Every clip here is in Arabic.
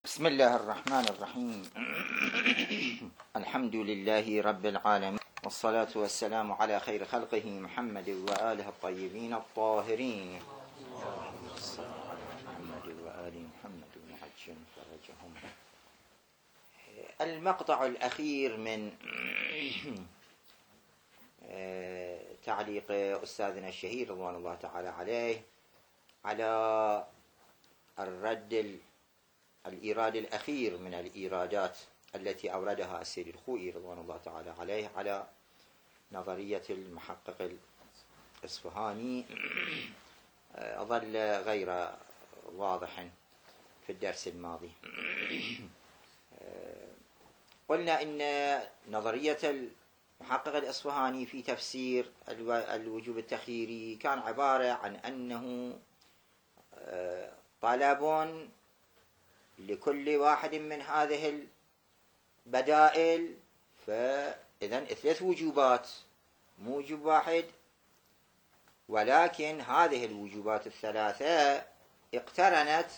بسم الله الرحمن الرحيم. الحمد لله رب العالمين، والصلاة والسلام على خير خلقه محمد وآله الطيبين الطاهرين. محمد وآل محمد وعجل فرجهم. المقطع الأخير من تعليق أستاذنا الشهير رضوان الله تعالى عليه على الإيراد الأخير من الإيرادات التي أوردها السيد الخوئي رضوان الله تعالى عليه على نظرية المحقق الإصفهاني ظل غير واضح في الدرس الماضي. قلنا إن نظرية المحقق الإصفهاني في تفسير الوجوب التخييري كان عبارة عن أنه طلب لكل واحد من هذه البدائل، فإذن 3 وجوبات، موجب واحد، ولكن هذه الوجوبات ال3 اقترنت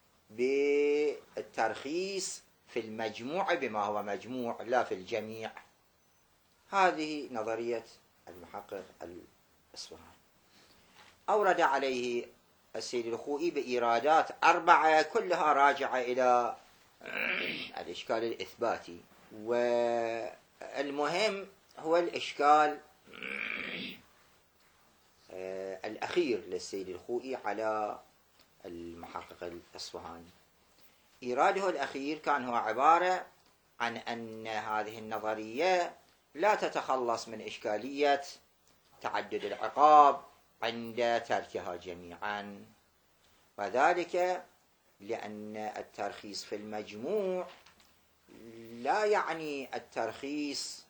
بالترخيص في المجموع بما هو مجموع لا في الجميع. هذه نظرية المحقق الإصفهاني. أورد عليه السيد الخوئي بإيرادات 4 كلها راجعة إلى الإشكال الإثباتي، والمهم هو الإشكال الأخير للسيد الخوئي على المحقق الإصفهاني. إيراده الأخير كان هو عبارة عن أن هذه النظرية لا تتخلص من إشكالية تعدد العقاب عند تركها جميعا، وذلك لأن الترخيص في المجموع لا يعني الترخيص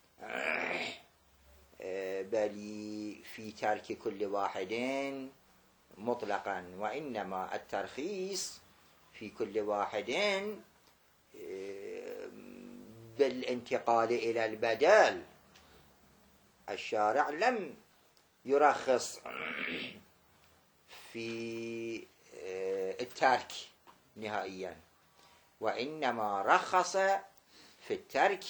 بل في ترك كل واحد مطلقا، وإنما الترخيص في كل واحد بالانتقال إلى البدل. الشارع لم يرخص في الترك نهائيا، وإنما رخص في الترك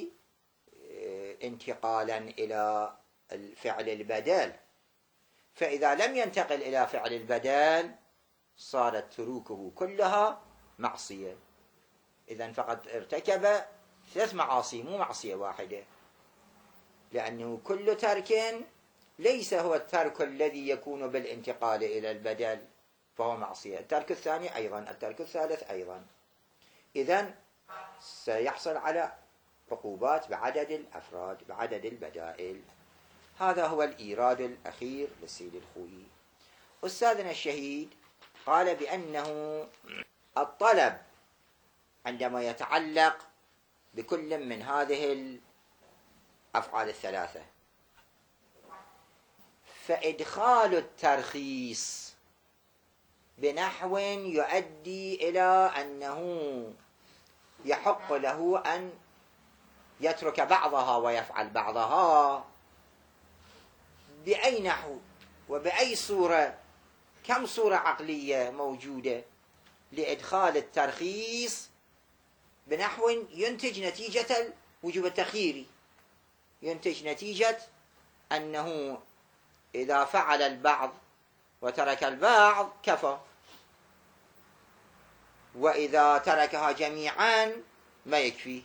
انتقالا إلى فعل البدل، فإذا لم ينتقل إلى فعل البدل صارت تروكه كلها معصية. إذن فقد ارتكب 3 معاصي، مو معصية واحدة، لأنه كل ترك ليس هو الترك الذي يكون بالانتقال إلى البدل فهو معصية، الترك الثاني أيضا، الترك الثالث أيضا. إذن سيحصل على عقوبات بعدد الأفراد، بعدد البدائل. هذا هو الإيراد الأخير للسيد الخوئي. أستاذنا الشهيد قال بأنه الطلب عندما يتعلق بكل من هذه الأفعال ال3، فإدخال الترخيص بنحو يؤدي إلى أنه يحق له أن يترك بعضها ويفعل بعضها، بأي نحو وبأي صورة؟ كم صورة عقلية موجودة لإدخال الترخيص بنحو ينتج نتيجة الوجوب التخييري، ينتج نتيجة أنه إذا فعل البعض وترك البعض كفى، وإذا تركها جميعا ما يكفي.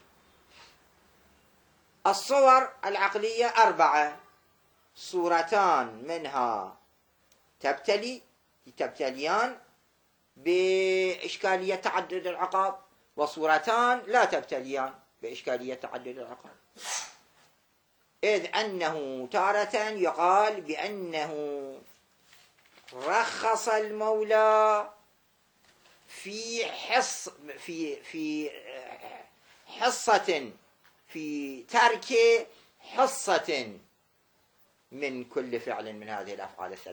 الصور العقلية 4، صورتان منها تبتليان بإشكالية تعدد العقاب، وصورتان لا تبتليان بإشكالية تعدد العقاب. إذ أنه تارة يقال بأنه رخص المولى في حصة في ترك حصة من كل فعل من هذه الأفعال ال3،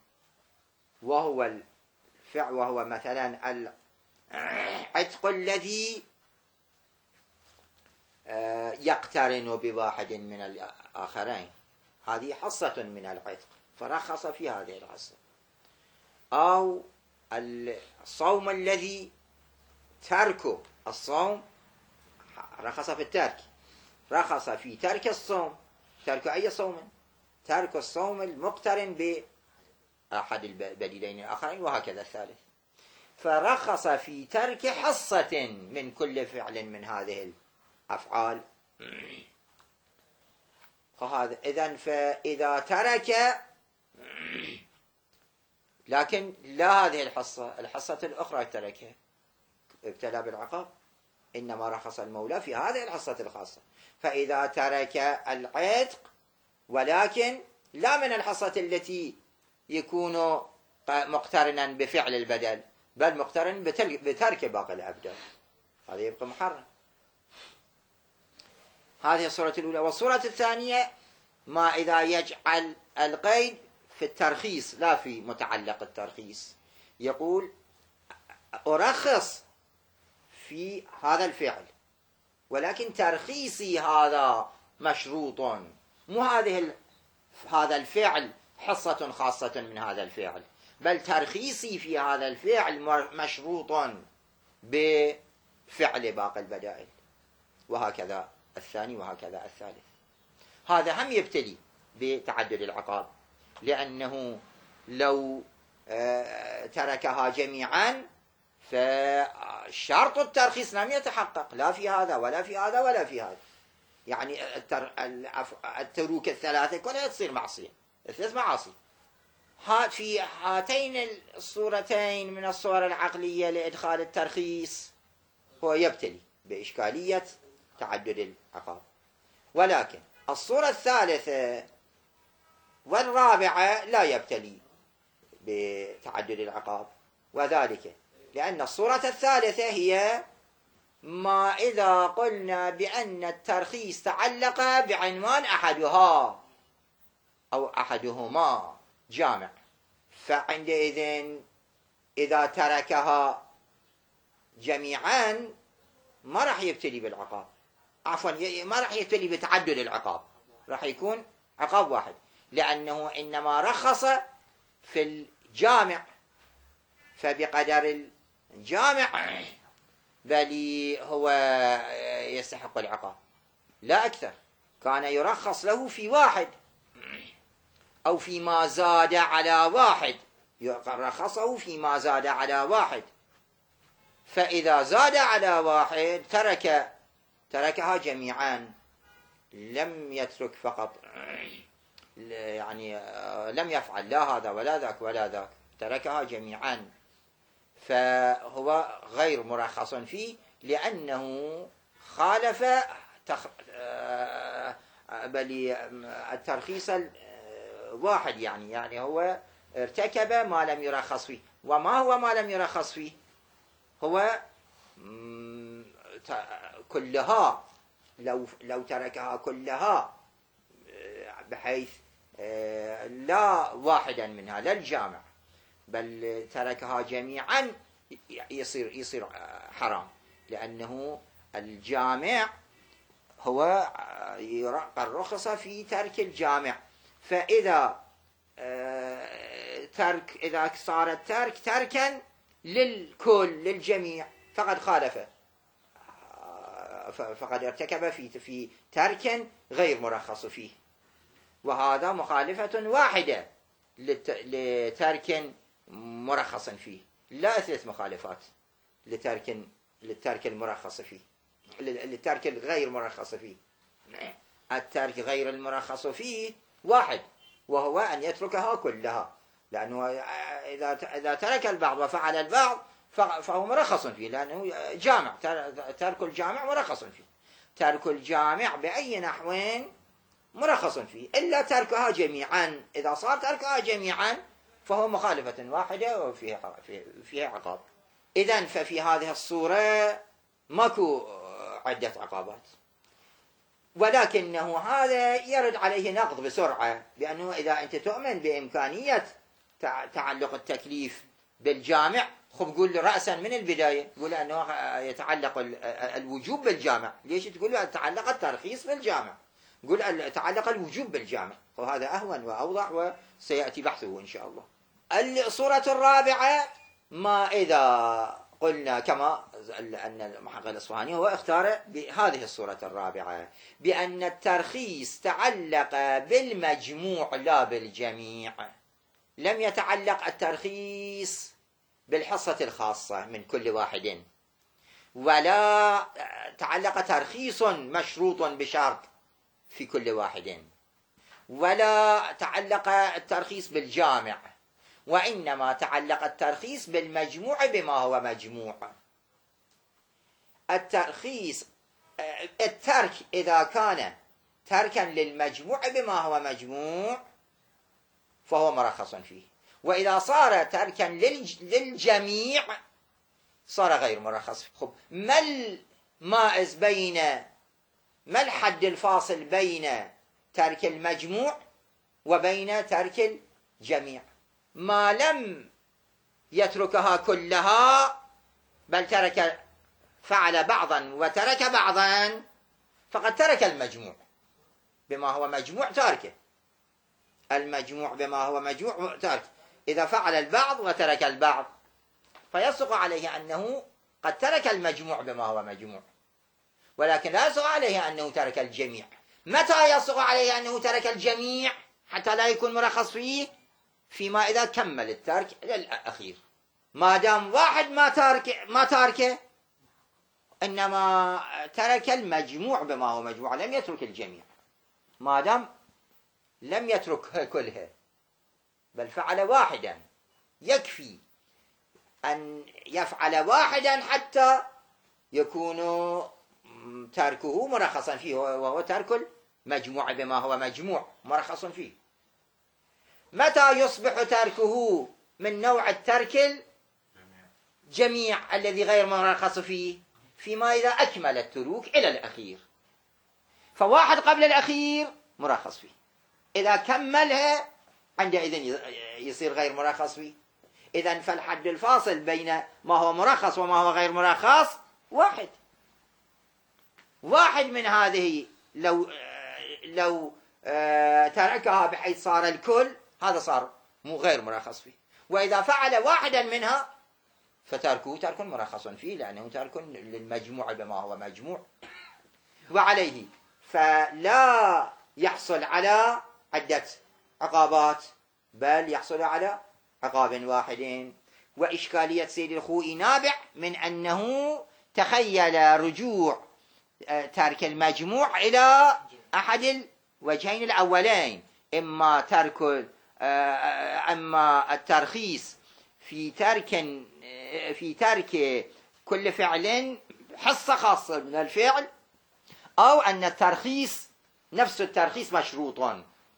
وهو مثلا العتق الذي يقترن بواحد من الآخرين، هذه حصة من العتق فرخص في هذه الحصة. أو الصوم الذي ترك الصوم رخص في الترك، رخص في ترك الصوم. ترك أي صوم؟ ترك الصوم المقترن بأحد البديلين الآخرين، وهكذا الثالث. فرخص في ترك حصة من كل فعل من هذه الأفعال. فإذا ترك، لكن لا هذه الحصة الأخرى تركها ابتلى بالعقاب، إنما رخص المولى في هذه الحصة الخاصة. فإذا ترك العتق، ولكن لا من الحصة التي يكون مقترنا بفعل البدل، بل مقترن بترك باقي الأبدال، هذا يبقى محرم. هذه الصورة الأولى. والصورة الثانية ما إذا يجعل القيد في الترخيص لا في متعلق الترخيص، يقول أرخص في هذا الفعل، ولكن ترخيصي هذا مشروط، مو هذا الفعل حصة خاصة من هذا الفعل، بل ترخيصي في هذا الفعل مشروط بفعل باقي البدائل، وهكذا الثاني وهكذا الثالث. هذا هم يبتلي بتعدد العقاب، لأنه لو تركها جميعا فشرط الترخيص لم يتحقق، لا في هذا ولا في هذا ولا في هذا. يعني التروك الثلاثة كلها تصير معصية، الثلاث معاصي. في هاتين الصورتين من الصور العقلية لإدخال الترخيص هو يبتلي بإشكالية تعدد العقاب. ولكن الصورة الثالثة والرابعة لا يبتلي بتعدد العقاب، وذلك لأن الصورة الثالثة هي ما إذا قلنا بأن الترخيص تعلق بعنوان أحدها أو أحدهما جامع، فعندئذ إذا تركها جميعا ما راح يبتلي بالعقاب، عفوا ما راح يبتلي بتعدد العقاب، راح يكون عقاب واحد، لأنه إنما رخص في الجامع، فبقدر الجامع بل هو يستحق العقاب لا أكثر. كان يرخص له في واحد أو فيما زاد على واحد، رخصه فيما زاد على واحد، فإذا زاد على واحد تركها جميعا، لم يترك فقط، يعني لم يفعل لا هذا ولا ذاك ولا ذاك، تركها جميعا، فهو غير مرخص فيه، لأنه خالف بل الترخيص الواحد، يعني هو ارتكب ما لم يرخص فيه. وما هو ما لم يرخص فيه؟ هو كلها، لو تركها كلها بحيث لا واحدا منها لا الجامع، بل تركها جميعا، يصير حرام، لأنه الجامع هو الرخصة في ترك الجامع. فإذا إذا صار الترك تركا للكل للجميع فقد خالف، فقد ارتكب في ترك غير مرخص فيه، وهذا مخالفة واحدة لترك مرخص فيه، لا 3 مخالفات للترك المرخص فيه، للترك الغير مرخص فيه. الترك غير المرخص فيه واحد، وهو أن يتركها كلها، لأنه إذا ترك البعض وفعل البعض فهو مرخص فيه، لأنه جامع، ترك الجامع مرخص فيه. ترك الجامع بأي نحو مرخص فيه، إلا تركها جميعا. إذا صار تركها جميعا فهو مخالفة واحدة وفيها عقاب. إذن ففي هذه الصورة ماكو عدة عقابات، ولكنه هذا يرد عليه نقض بسرعة، لأنه إذا أنت تؤمن بإمكانية تعلق التكليف بالجامع، خب قول رأسا من البداية، قول أنه يتعلق الوجوب بالجامع. ليش تقول يتعلق الترخيص بالجامع؟ قول تعلق الوجوب بالجامع، وهذا أهون وأوضح، وسيأتي بحثه إن شاء الله. الصورة الرابعة ما إذا قلنا كما أن المحقق الإصفهاني هو اختار بهذه الصورة الرابعة بأن الترخيص تعلق بالمجموع لا بالجميع، لم يتعلق الترخيص بالحصة الخاصة من كل واحد، ولا تعلق ترخيص مشروط بشرط في كل واحد، ولا تعلق الترخيص بالجامع، وإنما تعلق الترخيص بالمجموع بما هو مجموع. الترخيص الترك إذا كان تركا للمجموع بما هو مجموع فهو مرخص فيه، وإذا صار تركا للجميع صار غير مرخص فيه. خب، ما المائز بين، ما الحد الفاصل بين ترك المجموع وبين ترك الجميع؟ ما لم يتركها كلها بل ترك، فعل بعضا وترك بعضا، فقد ترك المجموع بما هو مجموع تاركه، المجموع بما هو مجموع تاركه. إذا فعل البعض وترك البعض فيصدق عليه أنه قد ترك المجموع بما هو مجموع، ولكن لا يصدق عليه أنه ترك الجميع. متى يصدق عليه أنه ترك الجميع حتى لا يكون مرخص فيه؟ فيما إذا كمل الترك للأخير. ما دام واحد ما تاركه، إنما ترك المجموع بما هو مجموع، لم يترك الجميع. ما دام لم يتركها كلها بل فعل واحدا، يكفي أن يفعل واحدا حتى يكون تركه مرخصا فيه، وهو ترك المجموع بما هو مجموع مرخص فيه. متى يصبح تركه من نوع الترك الجميع الذي غير مرخص فيه؟ فيما إذا أكمل التروك إلى الأخير، فواحد قبل الأخير مرخص فيه، إذا كملها عندئذ يصير غير مرخص فيه. إذن فالحد الفاصل بين ما هو مرخص وما هو غير مرخص واحد من هذه لو تركها بحيث صار الكل، هذا صار غير مرخص فيه. وإذا فعل واحدا منها فتركه ترك مرخص فيه، لأنه ترك للمجموع بما هو مجموع. وعليه فلا يحصل على عدة عقابات بل يحصل على عقاب واحد. وإشكالية سيد الخوئي نابع من أنه تخيل رجوع ترك المجموع إلى أحد الوجهين الأولين، إما الترخيص في ترك كل فعل حصة خاصة من الفعل، أو أن الترخيص نفس الترخيص مشروط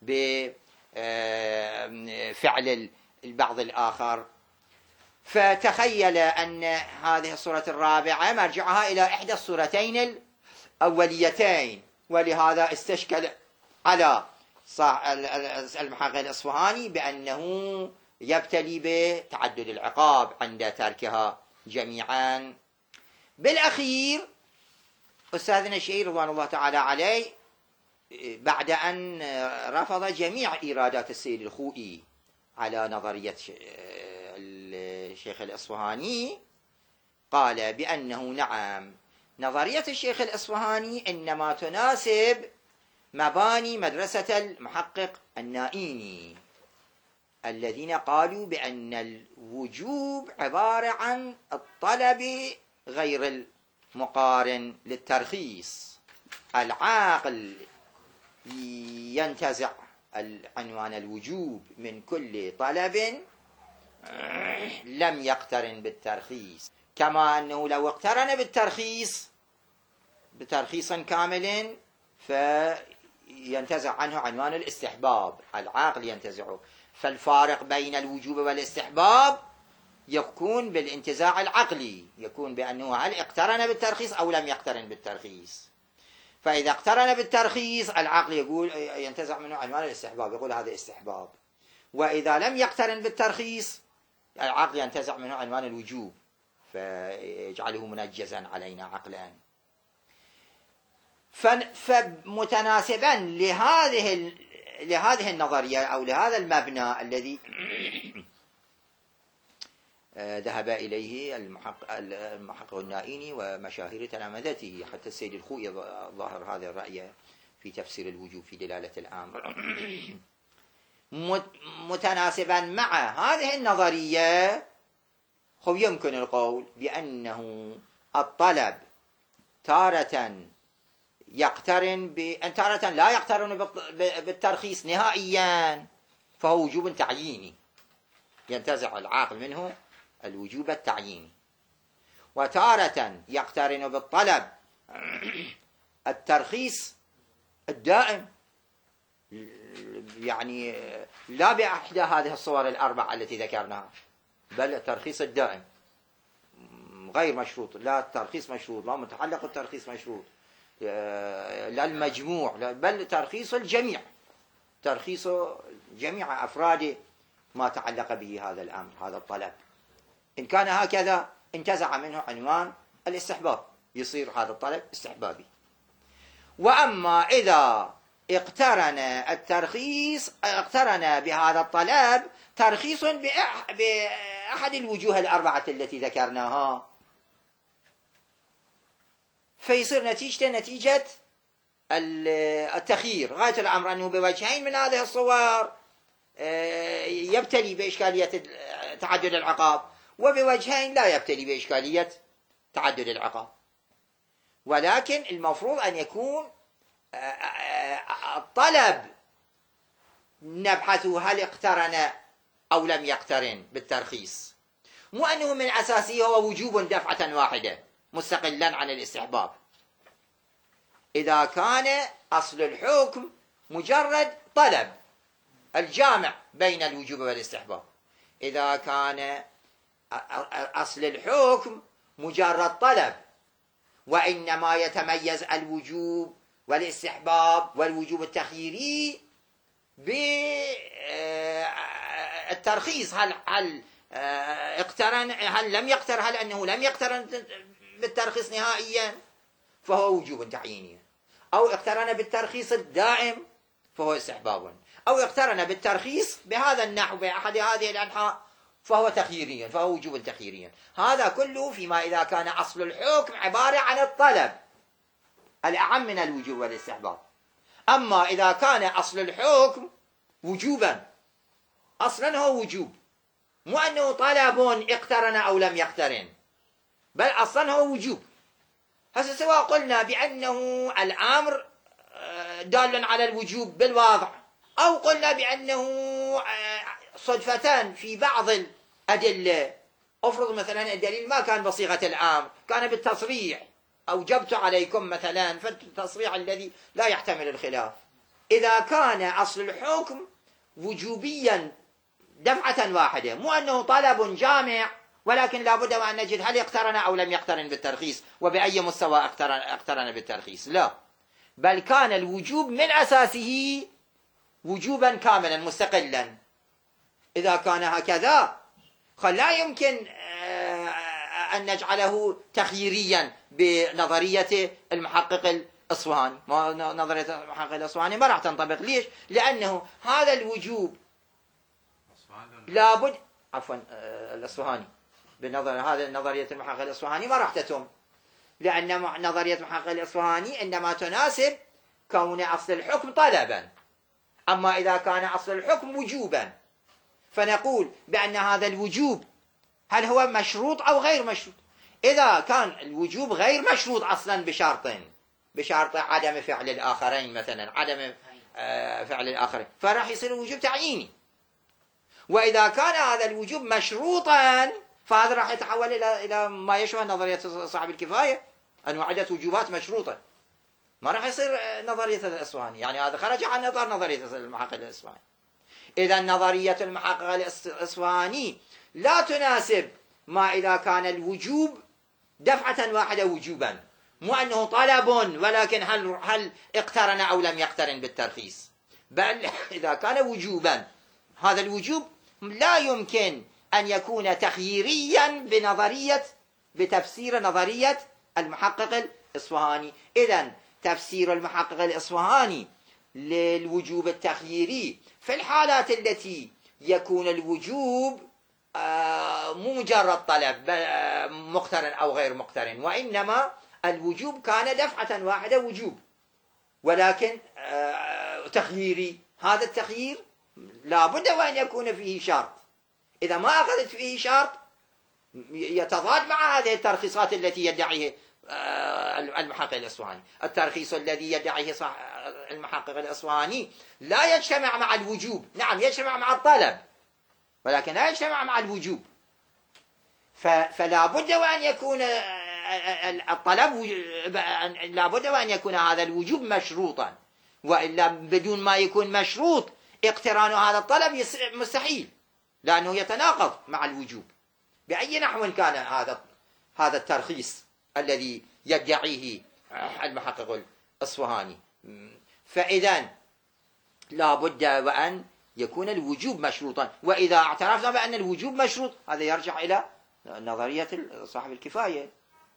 بفعل البعض الآخر. فتخيل أن هذه الصورة الرابعة مرجعها إلى إحدى الصورتين الأوليتين، ولهذا استشكل على المحقق الإصفهاني بأنه يبتلي بتعدد العقاب عند تركها جميعا. بالأخير أستاذنا الشهير رضوان الله تعالى عليه بعد أن رفض جميع إيرادات السيد الخوئي على نظرية الشيخ الإصفهاني، قال بأنه نعم، نظرية الشيخ الإصفهاني إنما تناسب مباني مدرسة المحقق النائيني الذين قالوا بأن الوجوب عبارة عن الطلب غير المقارن للترخيص. العاقل ينتزع عنوان الوجوب من كل طلب لم يقترن بالترخيص، كما أنه لو اقترن بترخيص كامل فينتزع عنه عنوان الاستحباب، العاقل ينتزعه. فالفارق بين الوجوب والاستحباب يكون بالانتزاع العقلي، يكون بأنه هل اقترن بالترخيص أو لم يقترن بالترخيص. فإذا اقترن بالترخيص العقل يقول ينتزع منه عنوان الاستحباب، يقول هذا استحباب. وإذا لم يقترن بالترخيص العقل ينتزع منه عنوان الوجوب فيجعله منجزا علينا عقلا. فمتناسبا لهذه النظرية أو لهذا المبنى الذي ذهب إليه المحقق النائيني ومشاهير تلامذته، حتى السيد الخوئي ظاهر هذا الرأي في تفسير الوجوب في دلالة الأمر. متناسبا مع هذه النظرية، يمكن القول بأنه الطلب تارة يقترن تارة لا يقترن بالترخيص نهائيا، فهو وجوب تعييني، ينتزع العاقل منه الوجوب التعييني. وتارة يقترن بالطلب الترخيص الدائم، يعني لا بإحدى هذه الصور الأربع التي ذكرناها، بل الترخيص الدائم غير مشروط، لا الترخيص مشروط، لا متعلق الترخيص مشروط، لا المجموع، بل ترخيص الجميع، ترخيص جميع أفراد ما تعلق به هذا الأمر، هذا الطلب. إن كان هكذا انتزع منه عنوان الاستحباب، يصير هذا الطلب استحبابي. وأما إذا اقترن بهذا الطلب ترخيص بأحد الوجوه الأربعة التي ذكرناها، فيصير نتيجة التخيير. غاية الأمر أنه بوجهين من هذه الصور يبتلي بإشكالية تعدد العقاب، وبوجهين لا يبتلي بإشكالية تعدد العقاب. ولكن المفروض أن يكون الطلب نبحثه هل اقترن أو لم يقترن بالترخيص، مو أنه من أساسه هو وجوب دفعة واحدة مستقلا عن الاستحباب. إذا كان أصل الحكم مجرد طلب الجامع بين الوجوب والاستحباب، إذا كان أصل الحكم مجرد طلب وإنما يتميز الوجوب والاستحباب والوجوب التخييري بالترخيص، هل اقترن، هل لم يقترن، هل أنه لم يقترن بالترخيص نهائيا فهو وجوب تعييني، أو اقترن بالترخيص الدائم فهو استحباب، أو اقترن بالترخيص بهذا النحو بأحد هذه الأنحاء فهو تخييريا، فهو وجوب تخييريا. هذا كله فيما إذا كان أصل الحكم عبارة عن الطلب الأعم من الوجوب والاستحباب. أما إذا كان أصل الحكم وجوبا، أصلا هو وجوب، مو أنه طلب اقترن أو لم يقترن، بل أصلا هو وجوب. هسه سواء قلنا بأنه الأمر دال على الوجوب بالواضع، أو قلنا بأنه صدفة في بعض الأدلة، أفرض مثلا الدليل ما كان بصيغة الأمر، كان بالتصريح أوجبت عليكم مثلا، فالتصريح الذي لا يحتمل الخلاف. إذا كان أصل الحكم وجوبيا دفعة واحدة، مو أنه طلب جامع، ولكن لابد أن نجد هل اقترن أو لم يقترن بالترخيص، وبأي مستوى اقترن بالترخيص، لا، بل كان الوجوب من أساسه وجوبا كاملا مستقلا. إذا كان هكذا لا يمكن أن نجعله تخييريا بنظرية المحقق الأصفهاني. نظرية المحقق الأصفهاني ما راح تنطبق. ليش؟ لأنه هذا الوجوب لابد، عفوا الأصفهاني، بنظر هذا نظرية المحقق الأصفهاني ما راح تتم، لأن نظرية المحقق الأصفهاني إنما تناسب كون أصل الحكم طلبا. أما إذا كان أصل الحكم وجوبا فنقول بأن هذا الوجوب هل هو مشروط أو غير مشروط. إذا كان الوجوب غير مشروط أصلا بشرط عدم فعل الآخرين، مثلا عدم فعل الآخرين، فراح يصير الوجوب تعييني. وإذا كان هذا الوجوب مشروطا فهذا راح يتحول إلى ما يشبه نظرية صاحب الكفاية، أنه عدة وجوبات مشروطة، ما راح يصير نظرية الأصفهاني، يعني هذا خرج عن نظر نظرية المحقق الأصفهاني. إذا نظرية المحقق الأصفهاني لا تناسب ما إذا كان الوجوب دفعة واحدة وجوبا، مو أنه طلب ولكن هل اقترن أو لم يقترن بالترخيص، بل إذا كان وجوبا هذا الوجوب لا يمكن أن يكون تخييريا بتفسير نظرية المحقق الأصفهاني. إذن تفسير المحقق الأصفهاني للوجوب التخييري في الحالات التي يكون الوجوب مو مجرد طلب مقترن أو غير مقترن، وإنما الوجوب كان دفعة واحدة وجوب، ولكن تخييري. هذا التخيير لا بد وأن يكون فيه شرط. إذا ما أخذت فيه شرط يتضاد مع هذه الترخيصات التي يدعيه المحقق الإصفهاني. الترخيص الذي يدعيه المحقق الإصفهاني لا يجتمع مع الوجوب، نعم يجتمع مع الطلب ولكن لا يجتمع مع الوجوب. فلا بد وأن يكون الطلب، لا بد وأن يكون هذا الوجوب مشروطا، وإلا بدون ما يكون مشروط اقتران هذا الطلب مستحيل، لأنه يتناقض مع الوجوب بأي نحو كان هذا الترخيص الذي يدعيه المحقق الإصفهاني. فإذا لا بد وأن يكون الوجوب مشروطا، وإذا اعترفنا بأن الوجوب مشروط هذا يرجع إلى نظرية صاحب الكفاية.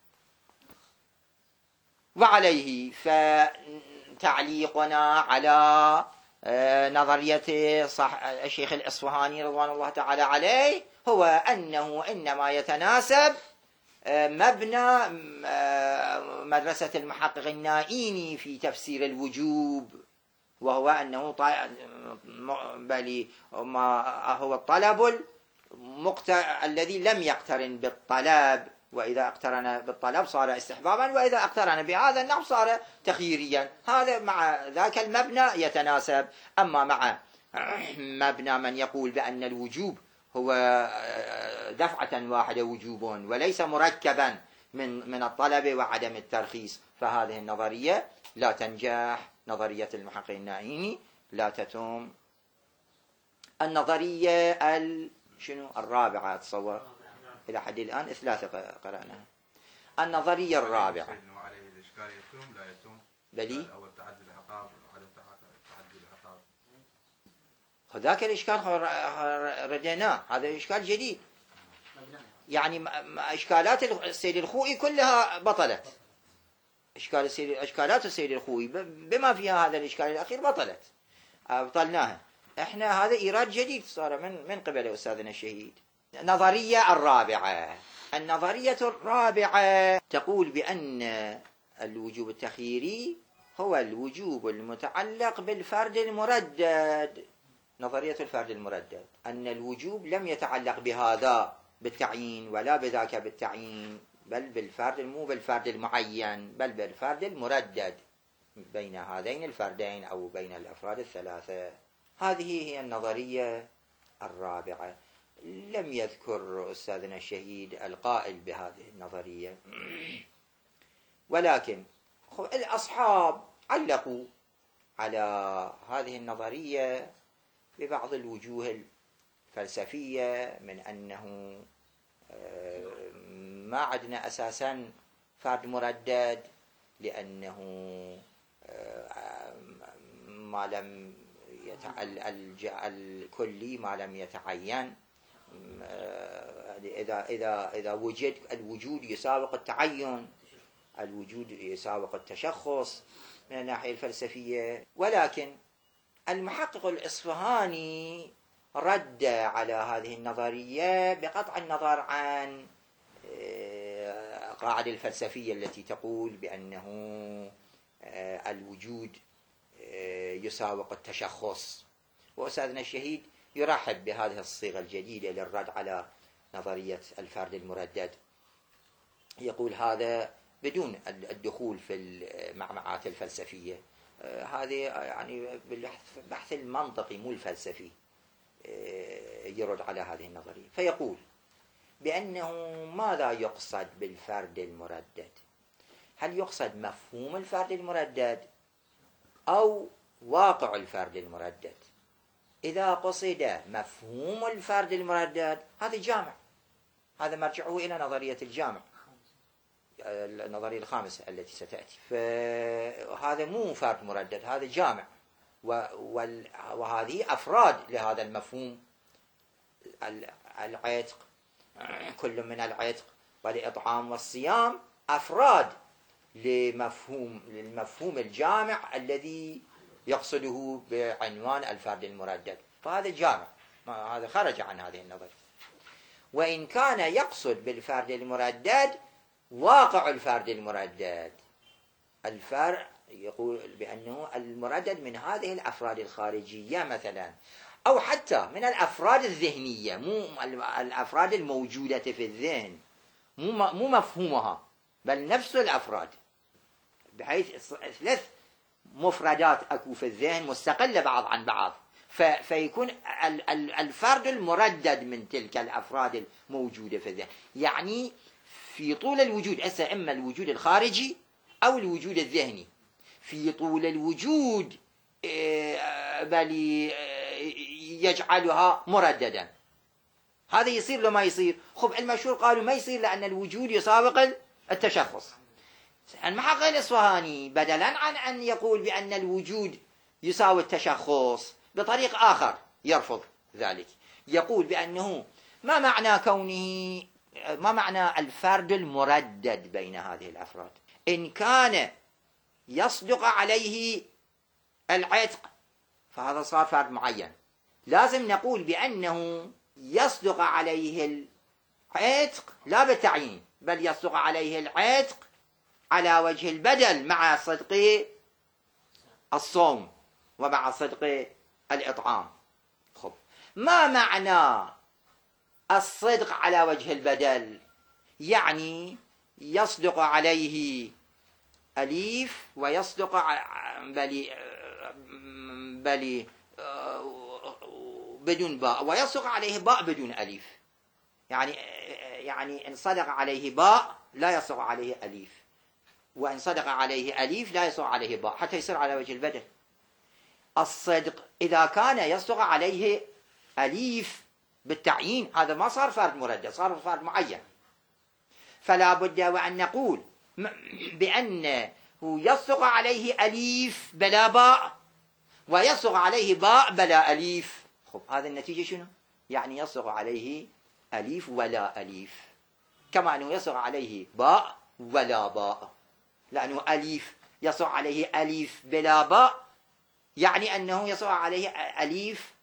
وعليه فتعليقنا على نظرية الشيخ الإصفهاني رضوان الله تعالى عليه هو أنه إنما يتناسب مبنى مدرسة المحقق النائيني في تفسير الوجوب، وهو أنه بل ما هو الطلب الذي لم يقترن بالطلب، وإذا اقترن بالطلب صار استحبابا، وإذا اقترن بهذا النحو صار تخييريا. هذا مع ذاك المبنى يتناسب. أما مع مبنى من يقول بأن الوجوب هو دفعة واحدة وجوب وليس مركبا من الطلب وعدم الترخيص، فهذه النظرية لا تنجح، نظرية المحقق النائيني لا تتم. النظرية الرابعة أتصور إلى حد الآن 3 قرأناها. النظرية الرابعة عليه الإشكال يتم لا يتم بلي أو تعدد العقاب وعدم تعدد العقاب. هذاك الإشكال رديناه، هذا إشكال جديد. يعني إشكالات السيد الخوئي كلها بطلت، إشكالات السيد الخوئي بما فيها هذا الإشكال الأخير بطلت، أبطلناها. إحنا هذا إيراد جديد صار من قبل أستاذنا الشهيد. النظرية الرابعة. النظرية الرابعة تقول بأن الوجوب التخييري هو الوجوب المتعلق بالفرد المردد. نظرية الفرد المردد أن الوجوب لم يتعلق بهذا بالتعيين ولا بذاك بالتعيين، بل بالفرد، مو بالفرد المعين بل بالفرد المردد بين هذين الفردين أو بين الأفراد الثلاثة. هذه هي النظرية الرابعة. لم يذكر أستاذنا الشهيد القائل بهذه النظرية، ولكن الأصحاب علقوا على هذه النظرية ببعض الوجوه الفلسفية، من أنه ما عندنا أساسا فرد مردد، لأنه ما لم الكلي ما لم يتعين. إذا وجد الوجود يساوق التعين، الوجود يساوق التشخص من الناحية الفلسفية. ولكن المحقق الإصفهاني رد على هذه النظرية بقطع النظر عن القاعدة الفلسفية التي تقول بأنه الوجود يساوق التشخص. وأستاذنا الشهيد يرحب بهذه الصيغة الجديدة للرد على نظرية الفرد المردد. يقول هذا بدون الدخول في المعمعات الفلسفية، هذه يعني بالبحث المنطقي مو الفلسفي يرد على هذه النظرية. فيقول بأنه ماذا يقصد بالفرد المردد؟ هل يقصد مفهوم الفرد المردد أو واقع الفرد المردد؟ إذا قصد مفهوم الفرد المردد هذا جامع، هذا مرجعه إلى نظرية الجامع، النظرية الخامسة التي ستأتي. فهذا مو فرد مردد، هذا جامع، وهذه أفراد لهذا المفهوم. العتق، كل من العتق والإطعام والصيام أفراد للمفهوم الجامع الذي يقصده بعنوان الفرد المردد، فهذا جامع، هذا خرج عن هذه النظرية. وإن كان يقصد بالفرد المردد واقع الفرد المردد. الفرع يقول بأنه المردد من هذه الأفراد الخارجية مثلا، أو حتى من الأفراد الذهنية، مو الأفراد الموجودة في الذهن، مو مفهومها، بل نفس الأفراد، بحيث 3 مفردات أكو في الذهن مستقلة بعض عن بعض، فيكون الفرد المردد من تلك الأفراد الموجودة في الذهن. يعني في طول الوجود، إما الوجود الخارجي أو الوجود الذهني. في طول الوجود بل يجعلها مرددا. هذا يصير لو ما يصير؟ خب المشهور قالوا ما يصير، لأن الوجود يسابق التشخص. المحقق الإصفهاني بدلا عن أن يقول بأن الوجود يساوي التشخص بطريق آخر يرفض ذلك، يقول بأنه ما معنى الفرد المردد بين هذه الأفراد؟ إن كان يصدق عليه العتق فهذا صار فرد معين. لازم نقول بأنه يصدق عليه العتق لا بالتعيين، بل يصدق عليه العتق على وجه البدل مع صدق الصوم ومع صدق الإطعام. خب ما معنى الصدق على وجه البدل؟ يعني يصدق عليه أليف ويصدق بل بدون باء، ويصدق عليه باء بدون أليف. يعني إن صدق عليه باء لا يصدق عليه أليف، وإن صدق عليه أليف لا يصدق عليه باء، حتى يصير على وجه البدل. الصدق إذا كان يصدق عليه أليف بالتعيين هذا ما صار فرد مردد، صار فرد معين. فلا بد وأن نقول بأنه يصدق عليه أليف بلا باء ويصدق عليه باء بلا أليف. خب هذا النتيجة شنو؟ يعني يصدق عليه أليف ولا أليف، كما أنه يصدق عليه باء ولا باء، لأنه أليف يصدق عليه أليف بلا باء، يعني أنه يصدق عليه أليف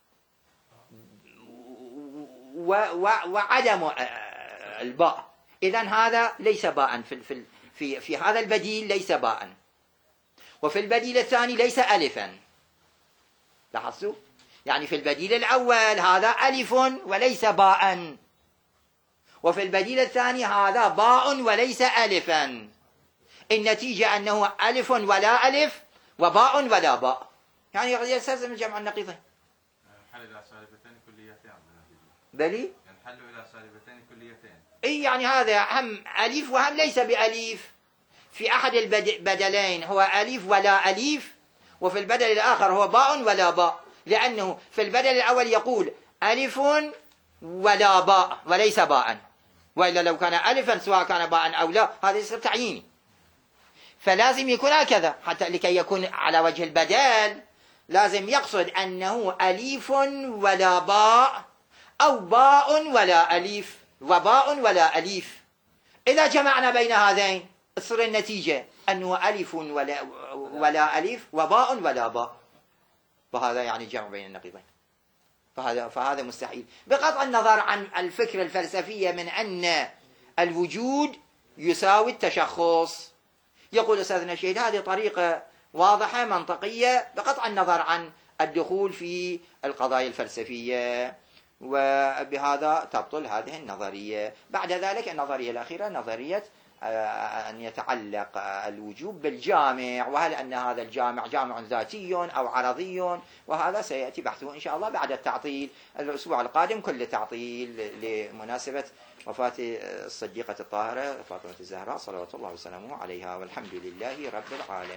وعدم الباء. إذن هذا ليس باء في هذا البديل، ليس باء. وفي البديل الثاني ليس ألفا. لاحظتوا؟ يعني في البديل الأول هذا ألف وليس باء، وفي البديل الثاني هذا باء وليس ألفا. النتيجة أنه ألف ولا ألف وباء ولا باء، يعني يستلزم الجمع النقيضين. ينحل إلى سالبتين كليتين. بلي؟ ينحل إلى سالبتين كليتين. إيه يعني هذا هم ألف وهم ليس بأليف. في أحد البدلين هو ألف ولا أليف، وفي البدل الآخر هو باء ولا باء، لأنه في البدل الأول يقول ألف ولا باء وليس باء، وإلا لو كان ألفا سواء كان باء أو لا هذا يصير تعييني. فلازم يكون هكذا حتى لكي يكون على وجه البدل لازم يقصد أنه أليف ولا باء أو باء ولا أليف وباء ولا أليف. إذا جمعنا بين هذين تصير النتيجة أنه ألف ولا أليف وباء ولا باء، فهذا يعني جمع بين النقيضين. فهذا مستحيل، بقطع النظر عن الفكرة الفلسفية من أن الوجود يساوي التشخص. يقول أستاذنا الشهيد هذه طريقة واضحة منطقية بقطع النظر عن الدخول في القضايا الفلسفية، وبهذا تبطل هذه النظرية. بعد ذلك النظرية الأخيرة نظرية أن يتعلق الوجوب بالجامع، وهل أن هذا الجامع جامع ذاتي أو عرضي، وهذا سيأتي بحثه إن شاء الله بعد التعطيل الأسبوع القادم، كل تعطيل لمناسبة وفاة الصديقة الطاهرة فاطمة الزهراء صلوات الله وسلامه عليها، والحمد لله رب العالمين.